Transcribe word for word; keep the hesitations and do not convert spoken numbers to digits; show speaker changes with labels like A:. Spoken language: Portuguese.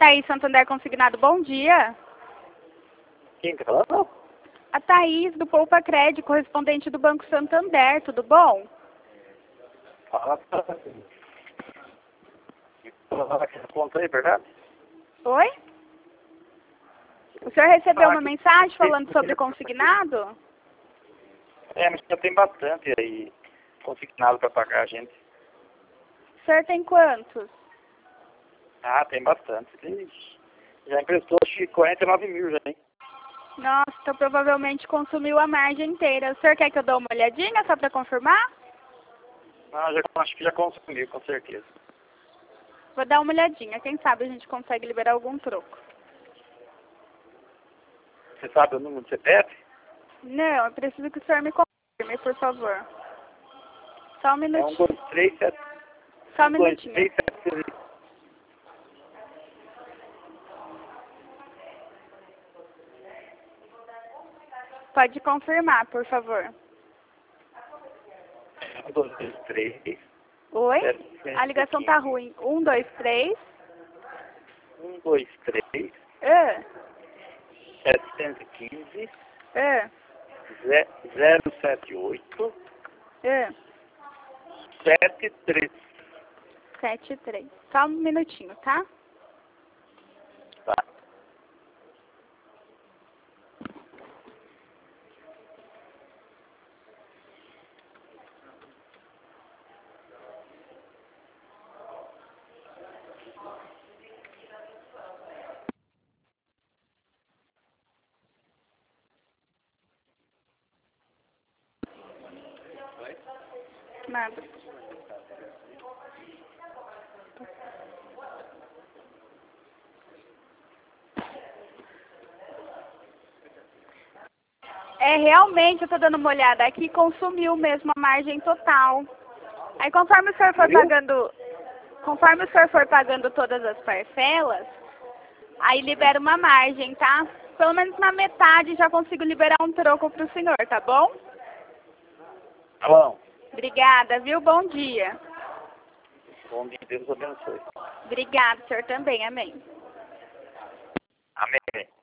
A: Thaís Santander Consignado, bom dia.
B: Quem tá falando?
A: A Thaís do Poupa Crédito, correspondente do Banco Santander, tudo bom?
B: Fala, conta aí, verdade?
A: Oi? O senhor recebeu uma mensagem falando sobre consignado?
B: É, mas já tem bastante aí consignado para pagar a gente.
A: O senhor tem quantos?
B: Ah, tem bastante. Ixi, já emprestou acho que quarenta e nove mil já, hein?
A: Nossa, então provavelmente consumiu a margem inteira. O senhor quer que eu dê uma olhadinha só para confirmar?
B: Não, já, acho que já consumiu, com certeza.
A: Vou dar uma olhadinha. Quem sabe a gente consegue liberar algum troco.
B: Você sabe o número do C P F?
A: Não, eu preciso que o senhor me confirme, por favor. Só um
B: É um,
A: minutinho.
B: dois, três, sete...
A: Só um
B: um, dois,
A: minutinho.
B: três, sete...
A: Pode confirmar, por favor.
B: um, dois, três...
A: Oi?
B: sete,
A: A ligação tá ruim. Um, dois, três.
B: um, dois, três...
A: Ah,
B: setecentos e quinze...
A: ah,
B: zero sete oito...
A: ah.
B: sete três.
A: Sete, três. Só um minutinho, tá?
B: Tá.
A: Nada. É, realmente, eu tô dando uma olhada aqui, consumiu mesmo a margem total. Aí, conforme o senhor for
B: Viu?
A: pagando, conforme o senhor for pagando todas as parcelas, aí libera uma margem, tá? Pelo menos na metade já consigo liberar um troco pro senhor, tá bom?
B: Tá bom.
A: Obrigada, viu? Bom dia.
B: Bom dia, Deus abençoe.
A: Obrigada, senhor também. Amém.
B: Amém.